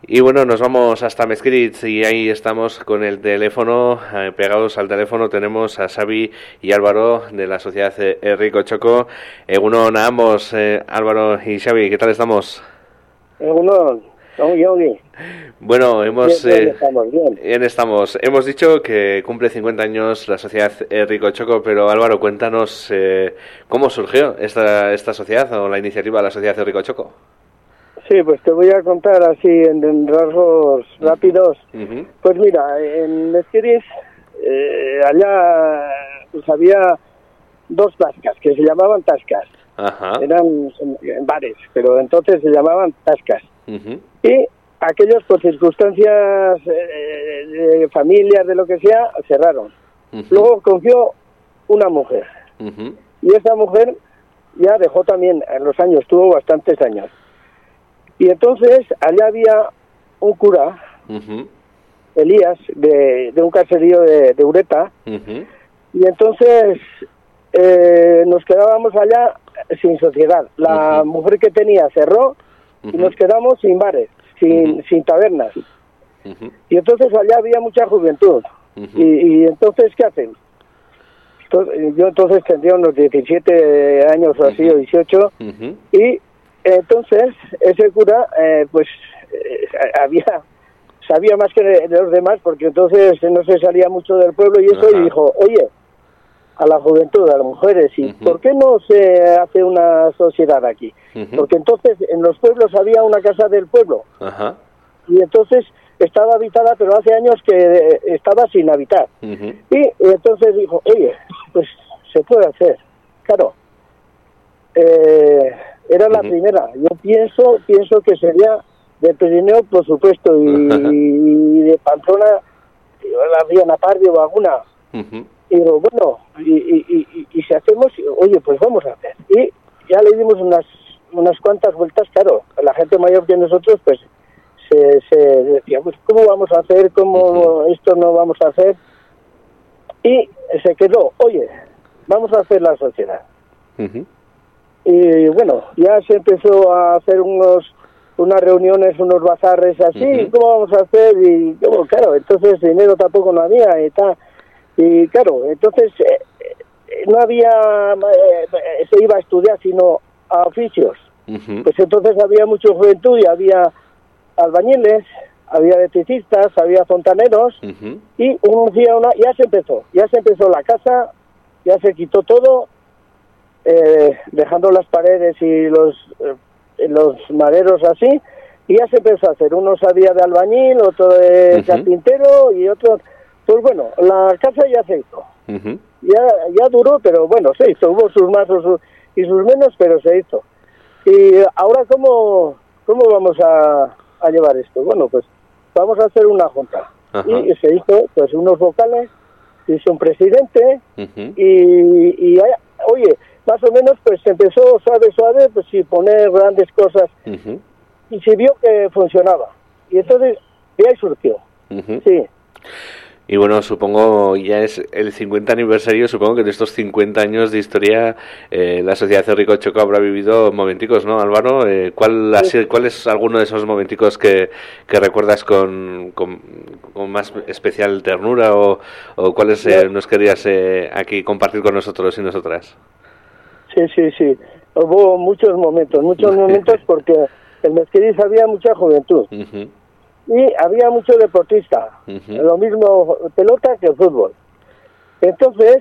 Y bueno, nos vamos hasta Mezquiritz y ahí estamos con el teléfono, pegados al teléfono tenemos a Xavi y Álvaro de la Sociedad Rico Choco. Egunon a ambos, Álvaro y Xavi, ¿qué tal estamos? Egunon, Yogi. Bueno, bien estamos. Hemos dicho que cumple 50 años la Sociedad Rico Choco, pero Álvaro, cuéntanos cómo surgió esta sociedad o la iniciativa de la Sociedad Rico Choco. Sí, pues te voy a contar así en rasgos rápidos. Uh-huh. Pues mira, en Mezquiritz, allá pues había dos tascas que se llamaban tascas. Uh-huh. Eran bares, pero entonces se llamaban tascas. Uh-huh. Y aquellos por circunstancias de familias, de lo que sea, cerraron. Uh-huh. Luego cogió una mujer. Uh-huh. Y esa mujer ya dejó también en los años, tuvo bastantes años. Y entonces allá había un cura, uh-huh, Elías, de un caserío de Ureta, uh-huh, y entonces nos quedábamos allá sin sociedad. La uh-huh, mujer que tenía cerró y uh-huh, nos quedamos sin bares, sin tabernas. uh-huh. Y entonces allá había mucha juventud. Uh-huh. Y entonces, ¿qué hacen? Yo entonces tendría unos 17 años o así, uh-huh, o 18, uh-huh. Y entonces ese cura sabía más que de los demás, porque entonces no se salía mucho del pueblo y eso. Ajá. Y dijo, oye, a la juventud, a las mujeres, ¿y Uh-huh. por qué no se hace una sociedad aquí? Uh-huh. Porque entonces en los pueblos había una casa del pueblo. Ajá. Y entonces estaba habitada, pero hace años que estaba sin habitar. Uh-huh. Y entonces dijo, oye, pues se puede hacer, claro. Era la primera. Yo pienso que sería de Pirineo, por supuesto, y de Pamplona, habría una parte o alguna. Uh-huh. Y digo, bueno, y si hacemos, oye, pues vamos a hacer. Y ya le dimos unas cuantas vueltas, claro. La gente mayor que nosotros, pues, se decía, pues, ¿cómo vamos a hacer? ¿Cómo esto no vamos a hacer? Y se quedó, oye, vamos a hacer la sociedad. Uh-huh. Y bueno, ya se empezó a hacer unas reuniones, unos bazares así. Uh-huh. ¿Cómo vamos a hacer? Y como, claro, entonces dinero tampoco no había y tal. Y claro, entonces no había, se iba a estudiar sino a oficios. Uh-huh. Pues entonces había mucha juventud y había albañiles, había electricistas, había fontaneros. Uh-huh. Y ya se empezó la casa, ya se quitó todo, dejando las paredes y los maderos así, y ya se empezó a hacer. Uno sabía de albañil, otro de carpintero y otro. Pues bueno, la casa ya se hizo. Uh-huh. Ya duró, pero bueno, se hizo. Hubo sus más y sus menos, pero se hizo. Y ahora, ¿cómo vamos a llevar esto? Bueno, pues vamos a hacer una junta. Uh-huh. Y se hizo pues unos vocales, se hizo un presidente. Uh-huh. y oye, más o menos pues empezó suave, pues sin poner grandes cosas. Uh-huh. Y se vio que funcionaba. Y entonces de ahí surgió. Uh-huh. Sí. Y bueno, supongo, ya es el 50 aniversario, supongo que de estos 50 años de historia la Sociedad Rico Choco habrá vivido momenticos, ¿no, Álvaro? ¿Cuál es alguno de esos momenticos que recuerdas con más especial ternura o cuáles nos querías aquí compartir con nosotros y nosotras? Sí. Hubo muchos momentos porque en Mezquiritz había mucha juventud. Uh-huh. Y había mucho deportista, uh-huh, lo mismo pelota que fútbol. Entonces,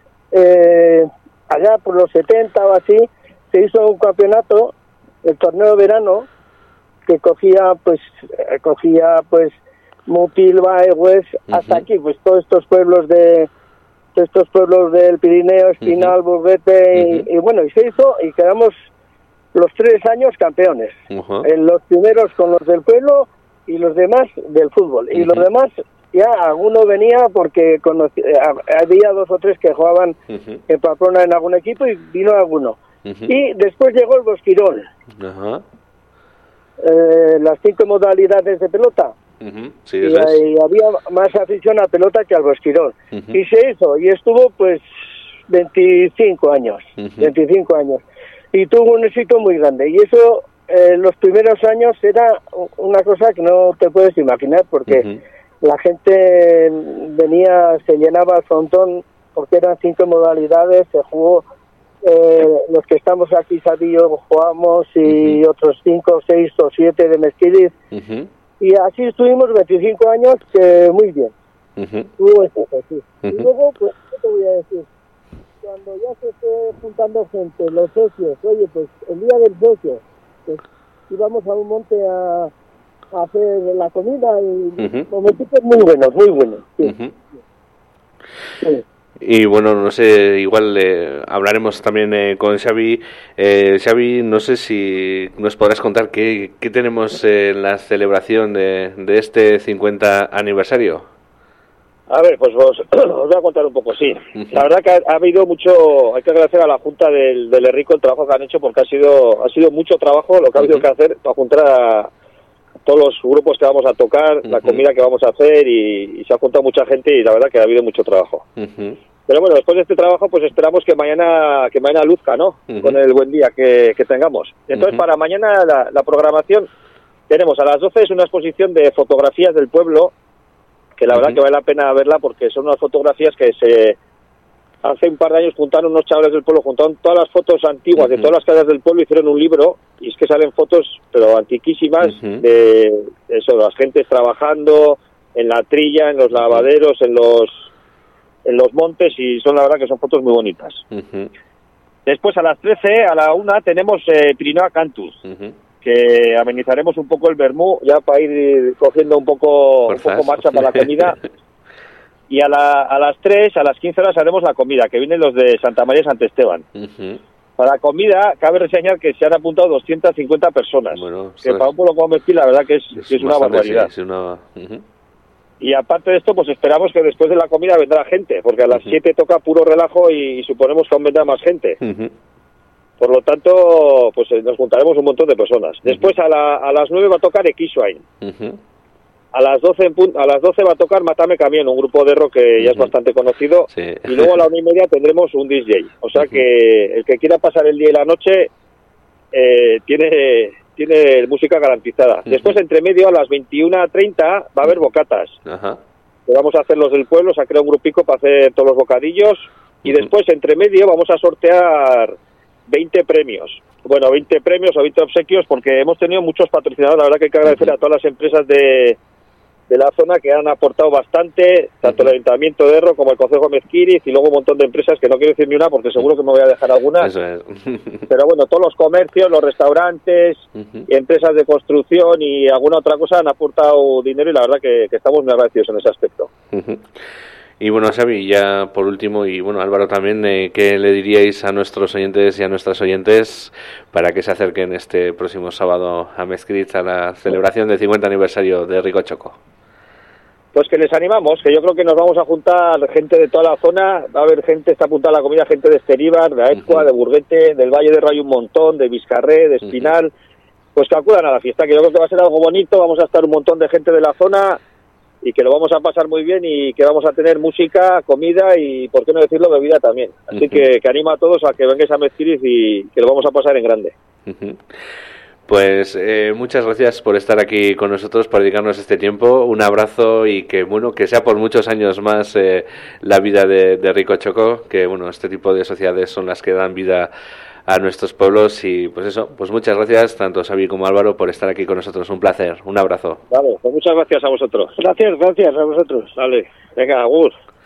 allá por los 70 o así, se hizo un campeonato, el torneo de verano, que cogía Mutilva, Egues, hasta aquí, pues todos estos pueblos del Pirineo, Espinal, Burguete, y bueno, y se hizo, y quedamos los 3 años campeones. uh-huh, Los primeros con los del pueblo, y los demás del fútbol. Y los demás, ya alguno venía porque había 2 o 3 que jugaban en Pamplona en algún equipo y vino alguno. Y después llegó el Bosquirón. Las 5 modalidades de pelota. Sí, y había más afición a pelota que al Bosquirón. Y se hizo, y estuvo pues 25 años. 25 años. Y tuvo un éxito muy grande. Y eso los primeros años era una cosa que no te puedes imaginar, porque la gente venía, se llenaba el frontón, porque eran 5 modalidades, se jugó, los que estamos aquí, Sabillo, jugamos, y otros 5, 6 o 7 de Mezquiriz, y así estuvimos 25 años, muy bien. Hubo eso, sí. Y luego, pues, ¿qué te voy a decir? Cuando ya se esté juntando gente, los socios, oye, pues el día del socio, pues íbamos a un monte a hacer la comida y momentitos muy buenos, muy buenos. Sí. Sí. Y bueno, no sé, igual hablaremos también con Xavi. Xavi, no sé si nos podrás contar qué tenemos en la celebración de este 50 aniversario. A ver, pues os voy a contar un poco, sí. La verdad que ha habido mucho, hay que agradecer a la Junta del ERRICO el trabajo que han hecho, porque ha sido mucho trabajo lo que ha habido que hacer para juntar a todos los grupos que vamos a tocar, la comida que vamos a hacer, y se ha juntado mucha gente, y la verdad que ha habido mucho trabajo. Pero bueno, después de este trabajo, pues esperamos que mañana luzca, ¿no? Con el buen día que tengamos. Entonces, para mañana la programación tenemos a las 12 es una exposición de fotografías del pueblo, que la verdad que vale la pena verla, porque son unas fotografías que hace un par de años juntaron unos chavales del pueblo, juntaron todas las fotos antiguas de todas las casas del pueblo, hicieron un libro, y es que salen fotos, pero antiquísimas, de eso, las gentes trabajando en la trilla, en los lavaderos, en los montes, y son, la verdad que son fotos muy bonitas. Después a las 13, a la 1, tenemos Pirineo Cantus, que amenizaremos un poco el vermú, ya para ir cogiendo un poco marcha para la comida. Y a las 3, a las 15 horas haremos la comida, que vienen los de Santa María y Sant Esteban. Para la comida, cabe reseñar que se han apuntado 250 personas, bueno, que para un pueblo como Mezquiriz, la verdad que es una barbaridad. Sí, Y aparte de esto, pues esperamos que después de la comida vendrá gente, porque a las 7 toca puro relajo y suponemos que aún vendrá más gente. Por lo tanto, pues nos juntaremos un montón de personas. Después a las 9 va a tocar Equiswain. A las 12 va a tocar Matame Camión, un grupo de rock que ya es bastante conocido. Sí. Y luego a la 1:30 tendremos un DJ. O sea que el que quiera pasar el día y la noche tiene música garantizada. Después, entre medio, a las 21:30 va a haber bocatas. Que vamos a hacer los del pueblo, se ha creado un grupico para hacer todos los bocadillos. Y después, entre medio, vamos a sortear 20 premios. Bueno, 20 premios o 20 obsequios, porque hemos tenido muchos patrocinadores. La verdad que hay que agradecer a todas las empresas de la zona que han aportado bastante, tanto el Ayuntamiento de Erro como el Concejo de Mezquiriz, y luego un montón de empresas que no quiero decir ni una porque seguro que me voy a dejar alguna. Eso es. Pero bueno, todos los comercios, los restaurantes, y empresas de construcción y alguna otra cosa han aportado dinero, y la verdad que estamos muy agradecidos en ese aspecto. Y bueno, Xavi, ya por último, y bueno, Álvaro también, ¿qué le diríais a nuestros oyentes y a nuestras oyentes para que se acerquen este próximo sábado a Mezquiriz a la celebración del 50 aniversario de Rico Choco? Pues que les animamos, que yo creo que nos vamos a juntar gente de toda la zona, va a haber gente, está apuntada a la comida, gente de Esteríbar, de Aezcua, de Burguete, del Valle de Rayo un montón, de Vizcarré, de Espinal, pues que acudan a la fiesta, que yo creo que va a ser algo bonito, vamos a estar un montón de gente de la zona, y que lo vamos a pasar muy bien, y que vamos a tener música, comida y, por qué no decirlo, bebida también. Así que animo a todos a que vengáis a Mezquiriz y que lo vamos a pasar en grande. Pues muchas gracias por estar aquí con nosotros, por dedicarnos este tiempo. Un abrazo, y que bueno, que sea por muchos años más la vida de Rico Choco, que bueno, este tipo de sociedades son las que dan vida a nuestros pueblos. Y pues eso, pues muchas gracias tanto Xavi como Álvaro por estar aquí con nosotros. Un placer, un abrazo. Vale, pues muchas gracias a vosotros. Gracias a vosotros. Vale, venga, agur.